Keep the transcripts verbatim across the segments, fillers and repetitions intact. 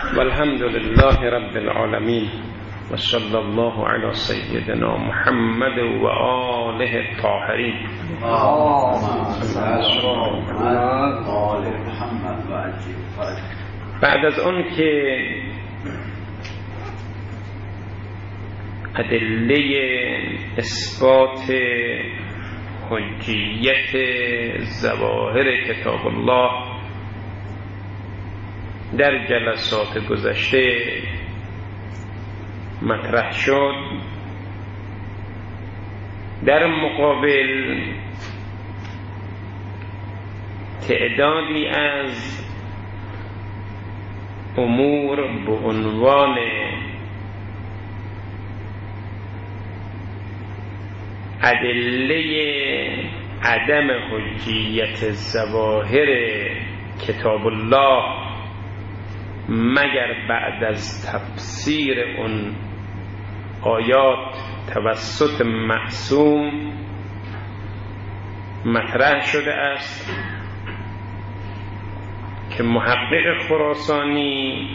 والحمد لله رب العالمين وصلى الله على سيدنا محمد و آله الطاهرین. بعد از اون که ادله اثبات حجیت ظواهر کتاب الله در جلسات گذشته مطرح شد، در مقابل تعدادی از امور به عنوان ادله عدم حجیت ظواهر کتاب الله مگر بعد از تفسیر اون آیات توسط معصوم مطرح شده است که محقق خراسانی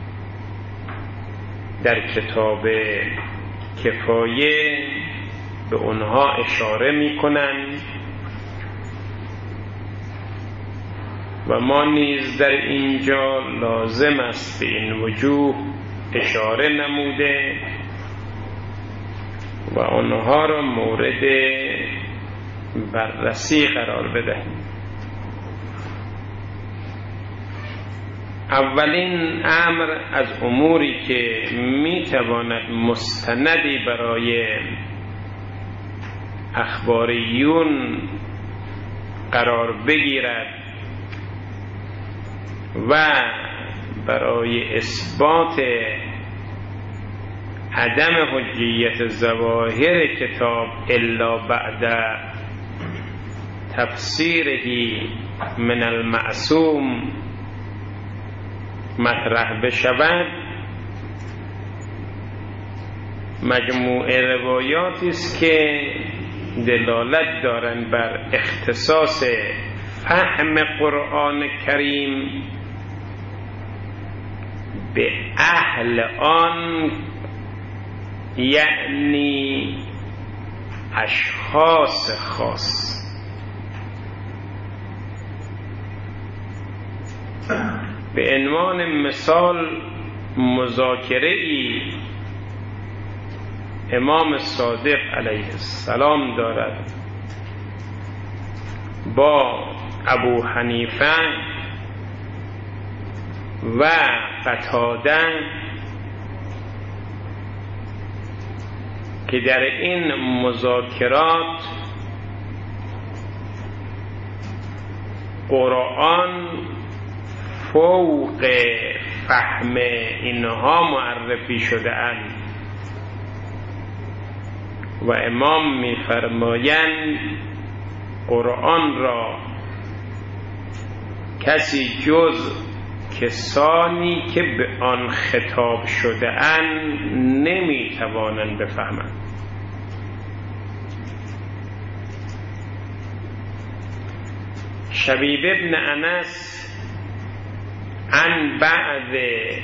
در کتاب کفایه به اونها اشاره می کنند و ما نیز در اینجا لازم است به این وجوه اشاره نموده و آنها را مورد بررسی قرار بدهیم. اولین امر از اموری که میتواند مستندی برای اخباریون قرار بگیرد و برای اثبات عدم حجیت ظواهر کتاب الا بعد تفسیره من المعصوم مطرح بشود، مجموعه روایاتی است که دلالت دارند بر اختصاص فهم قرآن کریم به اهل آن، یعنی اشخاص خاص. به عنوان مثال مذاکره ای امام صادق علیه السلام دارد با ابو حنیفه و قتاده که در این مذاکرات قرآن فوق فهم اینها معرفی شده اند و امام می‌فرمایند قرآن را کسی جز کسانی که به آن خطاب شده اند نمی‌توانند بفهمند. شبیب ابن انس عن بعض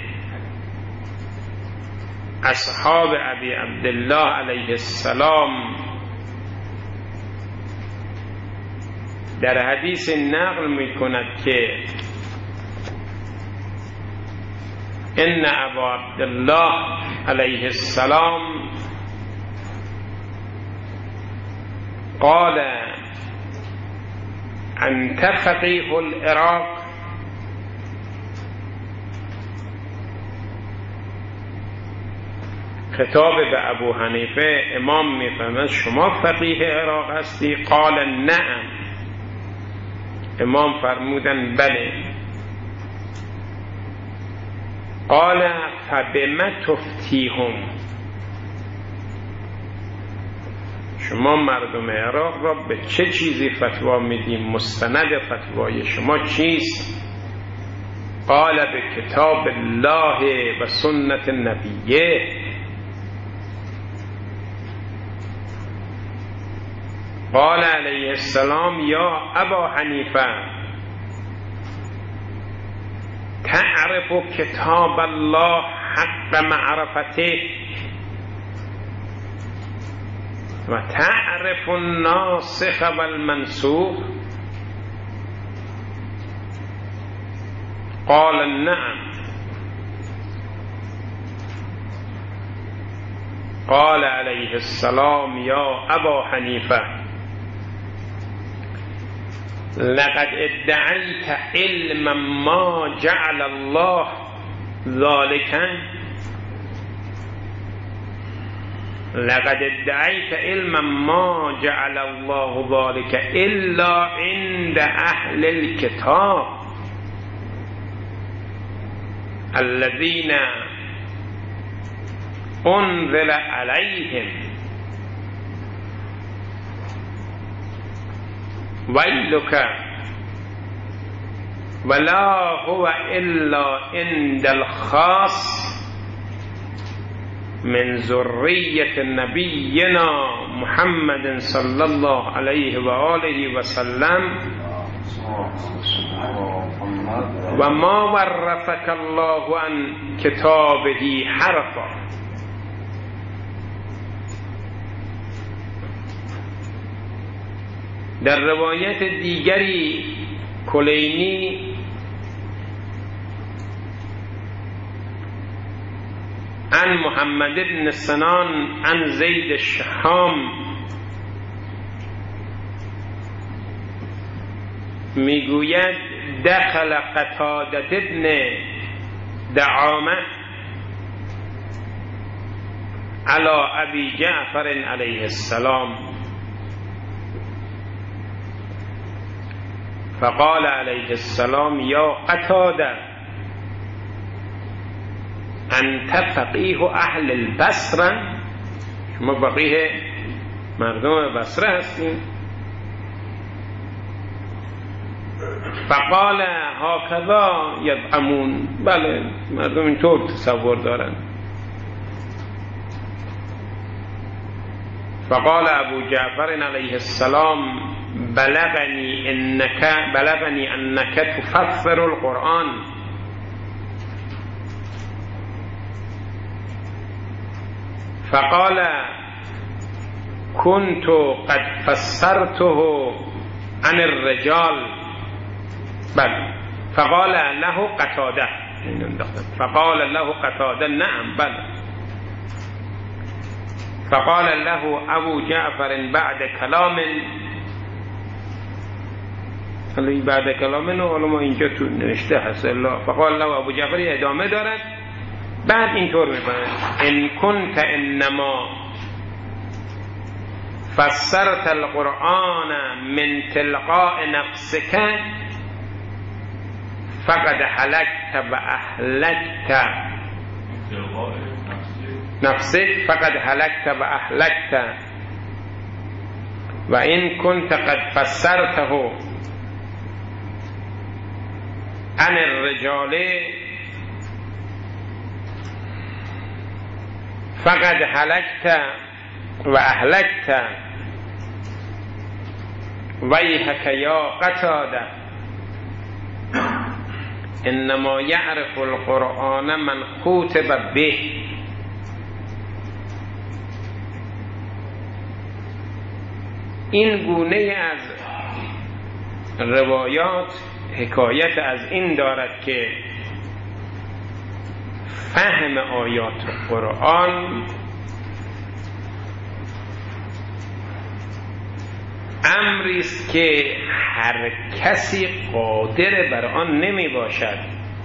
اصحاب ابی عبدالله علیه السلام در حدیث نقل می کند که ان ابا عبدالله علیه السلام قال انت فقیه العراق خطاب به ابو حنیفه امام میفرماید شما فقیه عراق هستی؟ قال نعم. امام فرمودن بله. قال فبما تفتیهم، شما مردم عراق را به چه چیزی فتوا میدیم؟ مستند فتوای شما چیست؟ قال به کتاب الله و سنت نبیه. قال علیه السلام یا ابا حنیفه تعرف کتاب الله حق معرفته و تعرف الناسخ و المنسوخ؟ قال نعم. قال علیه السلام یا ابا حنیفه لقد ادعیت علم ما جعل الله ذالکا لقد ادعیت علم ما جعل الله ذالک الا عند اهل الكتاب الذين انزل عليهم ويلك ولا هو إلا عند الخاص من ذرية نبينا محمد صلى الله عليه وآله وسلم وما ورثك الله عن كتابه حرفا. در روایت دیگری کلینی عن محمد بن سنان عن زید الشهام میگوید دخل قتادة ابن دعامه على ابی جعفر علیه السلام فقال علیه السلام یا قتاده انت فقیه اهل البصره، شما فقیه مردم بصره هستین؟ فقال هكذا یزعمون، بله مردم اینطور تصور دارن. فقال ابو جعفر علیه السلام بلغنی انک بلغنی انک تفسر القرآن فقال كنت قد فسرته عن الرجال. بل فقال له قتاده فقال له قتاده نعم بل فقال له ابو جعفر بعد کلام، حالا بعد کلام نه، حالا ما اینجا تو نوشته هست فقال له ابو جعفر ادامه دارد، بعد اینطور میکنه ان كنت انما فسرت القرآن من تلقاء نفسك فقد هلكت و اهلكت نفسك فقد هلكت و اهلكت و ان كنت قد فسرته عن الرجال فقد هلكت و اهلكت ویحک یا قتاده انما یعرف القرآن من خوتب به. این گونه از روایات حکایت از این دارد که فهم آیات قرآن امری است که هر کسی قادر بر آن نمی باشد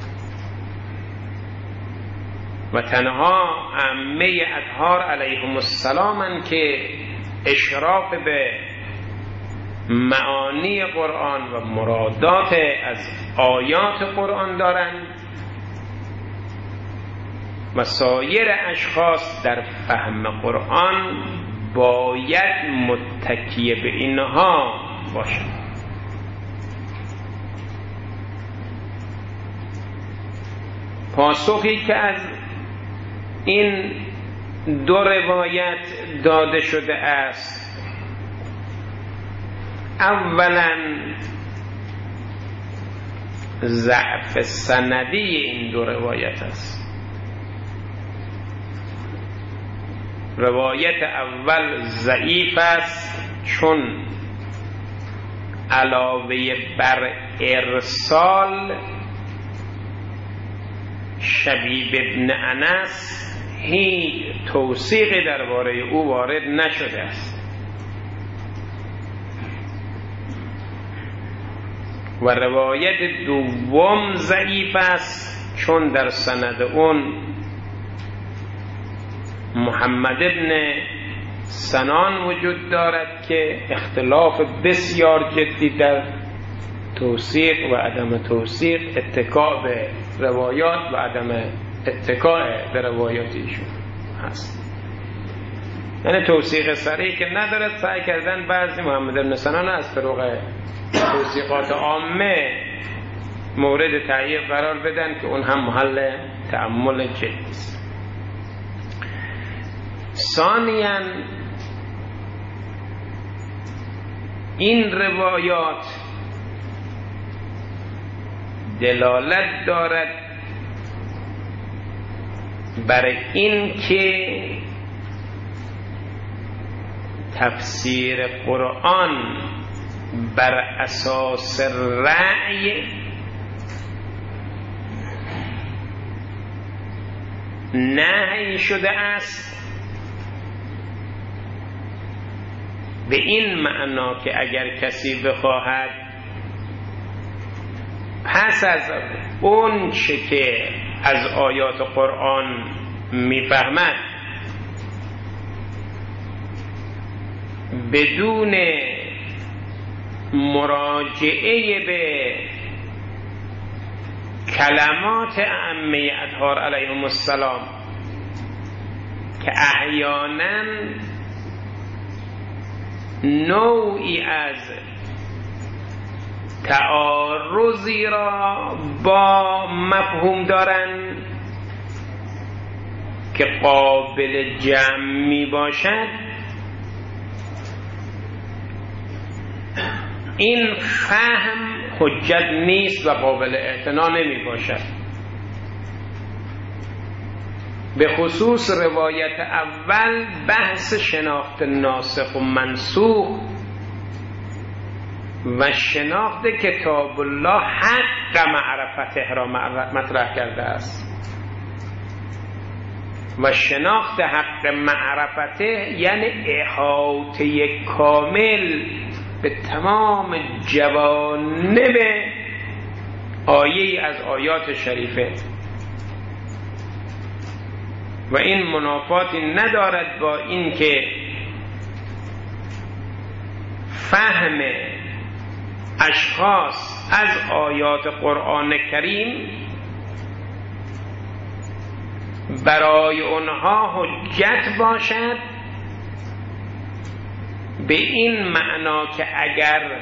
و تنها عامه اطهار علیهم السلام که اشراف به معانی قرآن و مرادات از آیات قرآن دارند و سایر اشخاص در فهم قرآن باید متکی به اینها باشند. پاسخی که از این دو روایت داده شده است، اولا ضعف سندی این دو روایت است. روایت اول ضعیف است چون علاوه بر ارسال شبیب ابن انس هیچ توثیقی درباره او وارد نشده است و روایت دوم ضعیف است چون در سند اون محمد ابن سنان وجود دارد که اختلاف بسیار جدی در توثیق و عدم توثیق، اتکاء به روایات و عدم اتکاء به روایات ایشون هست. یعنی توثیق صریح که ندارد، سعی کردن بعضی محمد ابن سنان از طرق توثیقات عامه مورد تأیید قرار بدن که اون هم محل تأمل جدی است. ثانیاً این روایات دلالت دارد برای این که تفسیر قرآن بر اساس رأی نهی شده است، به این معنا که اگر کسی بخواهد پس از اون چه که از آیات قرآن میفهمد بدون مراجعه به کلمات ائمه اطهار علیهم السلام که احیانا نوعی از تعارضی را با مفهوم دارند که قابل جمع می باشد، این فهم حجت نیست و قابل اعتنا نمی باشد. به خصوص روایت اول بحث شناخت ناسخ و منسوخ و شناخت کتاب الله حق معرفته را مطرح کرده است و شناخت حق معرفته یعنی احاطه کامل به تمام جوانب آیه از آیات شریفه و این منافاتی ندارد با این که فهم اشخاص از آیات قرآن کریم برای اونها حجت باشد، به این معنا که اگر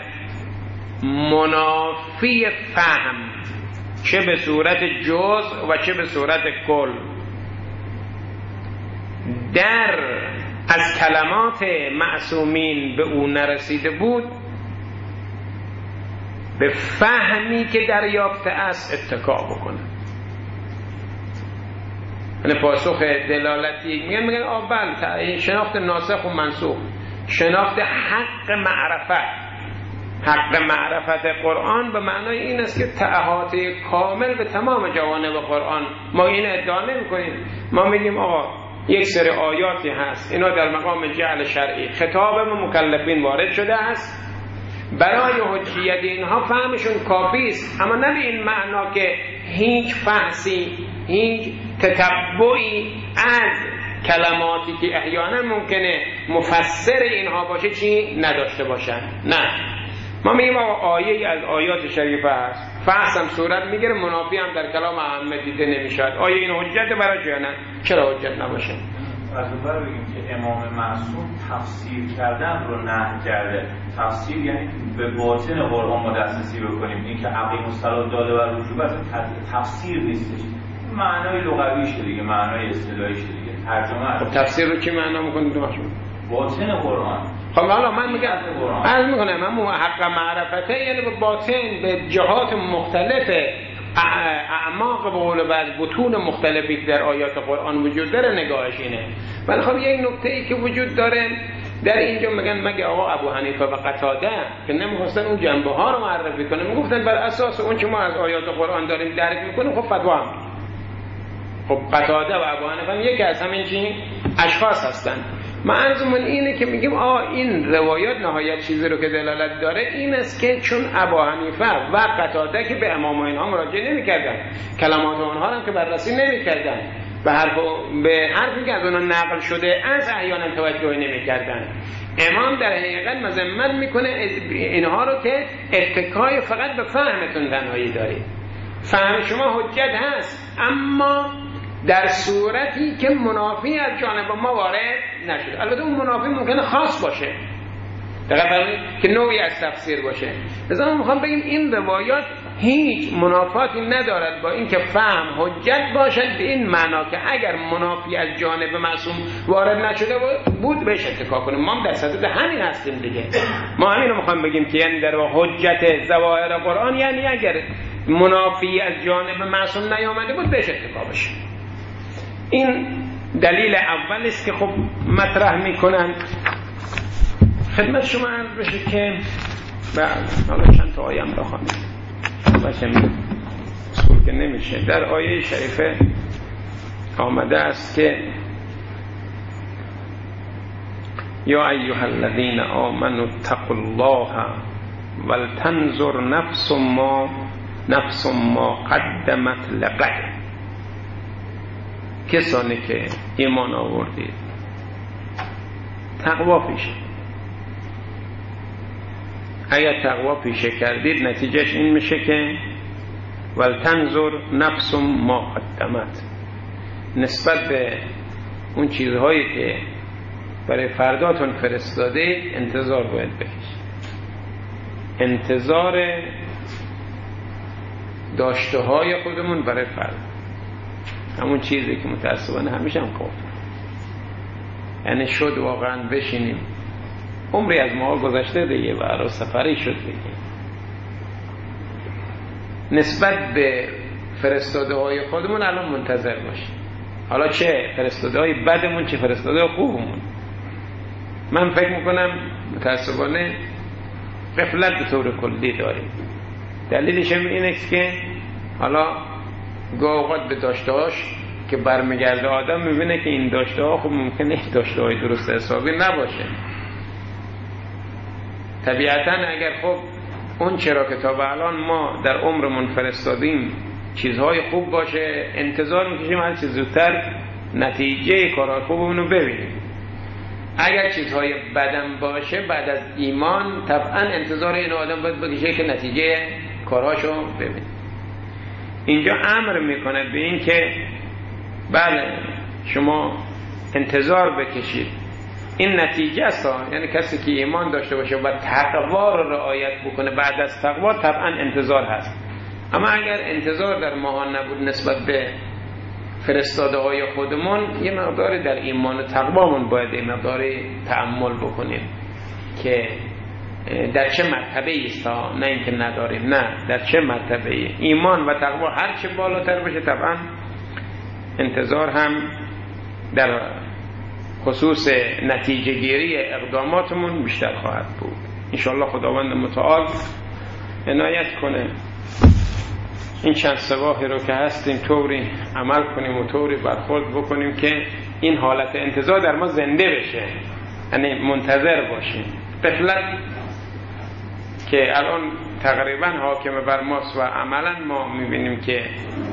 منافی فهم چه به صورت جزء و چه به صورت کل در از کلمات معصومین به او نرسیده بود، به فهمی که دریافته است اتکا بکنه. یعنی پاسخ دلالتی میگن میگن آبل شناخت ناسخ و منسوخ، شناخت حق معرفت. حق معرفت قرآن به معنای این است که احاطه کامل به تمام جوانب قرآن. ما این ادعا نمی کنیم، ما میگیم آقا یک سری آیاتی هست اینا در مقام جعل شرعی خطاب به مکلفین وارد شده است، برای حجیت اینها فهمشون کافی است، اما نه به این معنا که هیچ فحصی هیچ تتبعی از کلماتی که احیانا ممکنه مفسر اینها باشه چی نداشته باشن. نه، ما میگیم آیه از آیات شریفه هست، فحص هم صورت میگیره، منافی هم در کلام احمد دیده نمیشد. آیه این حجت برای چه نه؟ چرا حجت نباشه؟ از اون برای بگیم که امام معصوم تفسیر کردن رو نهی کرده. تفسیر یعنی به باطن قرآن ما دسترسی بکنیم. این که عقیم الصلاة داده بر وجوب تفسیر نیستش، معنای لغویشه دیگه، معنای اصطلاحیشه دیگه، ترجمه. خب تفسیر رو چی معنا میکنید؟ باطن قرآن خب حالا من میگم عرض میکنم اما حق معرفته یعنی به باطن به جهات مختلف اعماق به قول بعض بطون مختلفی در آیات قرآن وجود داره نگاهش اینه. ولی خب یک نکته ای که وجود داره در اینجا میگن مگه آقا ابو حنیفه و قتاده که نمیخواستن اون جنبه ها رو معرفی کنن، میگفتن بر اساس اون که ما از آیات قرآن داریم درک میکنیم خب فتوا هم. خب قتاده و ابو حنیفه یکی از همین چی اشخاص هستن. منظورمون اینه که میگیم آ این روایات نهایت چیزی رو که دلالت داره این است که چون ابو حنیفه و قتاده که به امام اینها مراجعه نمی‌کردن، کلمات اونها هم که بررسی نمی‌کردن، به حرف به حرفی که از اونها نقل شده از احیانا توجه نمی‌کردن. امام در حقیقت مذمت میکنه اینها رو که اتکای فقط به فهمتون تنهایی دارید. فهم شما حجت هست اما در صورتی که منافی از جانب ما وارد نشده. البته اون منافی ممکنه خاص باشه دقیق فرمایید که نوعی از تفسیر باشه. لذا ما میخوام بگیم این روایات هیچ منافاتی ندارد با اینکه فهم حجت باشد به این معنا که اگر منافی از جانب معصوم وارد نشده بود بهش اتکا کنیم. ما هم در صدد همین هستیم دیگه. ما همین رو میخوام بگیم که یعنی در حجت ظواهر قرآن یعنی اگر منافی از جانب معصوم نیامده بود بهش اتکا بشه. این دلیل اول است که خب مطرح میکنن خدمت شما عرض بشه که حالا چند تا آیه هم بخوانیم باشه اصول که نمیشه. در آیه شریفه آمده است که یا ایها الذین آمنوا اتقوا الله ولتنظر نفس ما نفس ما قدمت لغد. کسانی که ایمان آوردید تقوا پیشه، اگر تقوا پیشه کردید نتیجهش این میشه که ولتنظر نفس ما قدمت، نسبت به اون چیزهایی که برای فرداتون فرستاده انتظار باید بکشید. انتظار داشته های خودمون برای فرد، همون چیزی که متاسفانه همیشه هم کافر. یعنی شد واقعا بشینیم عمری از ما گذشته دیگه و را سفری شد دیگه نسبت به فرستاده های خودمون الان منتظر باشیم، حالا چه فرستاده های بدمون چه فرستاده های خوبمون. من فکر میکنم متاسفانه غفلت به طور کلی داریم. دلیلش هم اینه که حالا گاه اوقات به داشتهاش که برمیگرده آدم میبینه که این داشته ها خب ممکنه داشته های درست حسابی نباشه. طبیعتا اگر خب اون چرا که تا به الان ما در عمرمون فرستادیم چیزهای خوب باشه انتظار میکشیم هر چیز زودتر نتیجه کارهای خوبمون رو ببینیم. اگر چیزهای بدم باشه بعد از ایمان طبعا انتظار این آدم باید بکشه که نتیجه کارهاشو ببینیم. اینجا امر میکنه به این که بله شما انتظار بکشید، این نتیجه است. یعنی کسی که ایمان داشته باشه و تقوا رو رعایت بکنه بعد از تقوا طبعا انتظار هست. اما اگر انتظار در ما نبود نسبت به فرستاده های خودمون یه مقداری در ایمان و تقوامون باید یه مقداری تأمل بکنیم که در چه مرتبه است، نه اینکه نداریم، نه در چه مرتبه ایمان و تقوا هر چه بالاتر باشه طبعا انتظار هم در خصوص نتیجه گیری اقداماتمون بیشتر خواهد بود. انشاءالله خداوند متعال عنایت کنه این چند سواحی رو که هستیم طوری عمل کنیم و طوری برخورد بکنیم که این حالت انتظار در ما زنده بشه، یعنی منتظر باشیم. غفلت که الان تقریبا حاکم بر ماست و عملا ما میبینیم که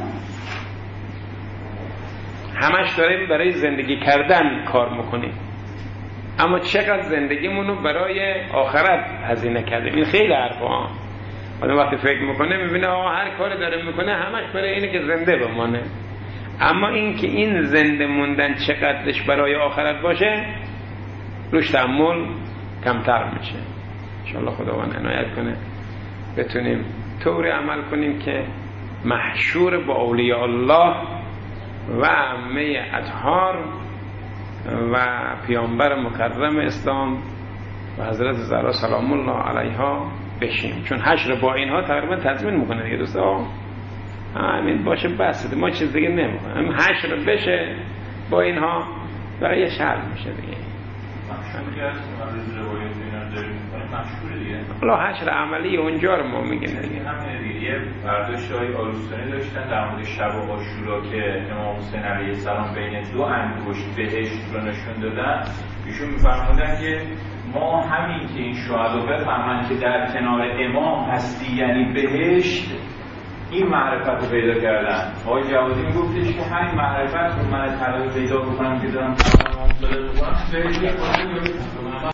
همش داریم برای زندگی کردن کار میکنیم اما چقدر زندگیمونو برای آخرت هزینه کردیم. این خیلی حرفا آدم وقتی فکر میکنه میبینه آقا هر کاری داره میکنه همش برای اینه که زنده بمانه، اما این که این زنده موندن چقدرش برای آخرت باشه روش تأمل کمتر میشه. انشاءالله خداوند عنایت کنه بتونیم طوری عمل کنیم که محشور با اولیاء الله و عمه اطهار و پیامبر مکرم اسلام و حضرت زهرا سلام الله علیها بشیم، چون حشر با اینها تقریبا تضمین میکنه دیگه دوستا. همین باشه بس، ما چیز دیگه نمیخوایم، همین حشر بشه با اینها برای حل میشه دیگه. مشهوری هست که من روز روایت اینا داریم میکنیم مشهوره دیگه. حالا حشر عملی اونجا رو ما میگیم دیگه. همینه دیگه. یه برداشت های آرستانی داشتن در مورد شب و عاشورا که امام حسین علیه السلام بین دو انگشت بهشت رو نشون دادن. ایشون میفرمودن که ما همین که این شهدا بفهمن که در کنار امام هستی یعنی بهشت، این معرفت رو پیدا کردن. آقای جوادی میگفتش که همین معرفت رو من طلب پیدا بکنم که دارم تمام امام صادق بکنم بهشت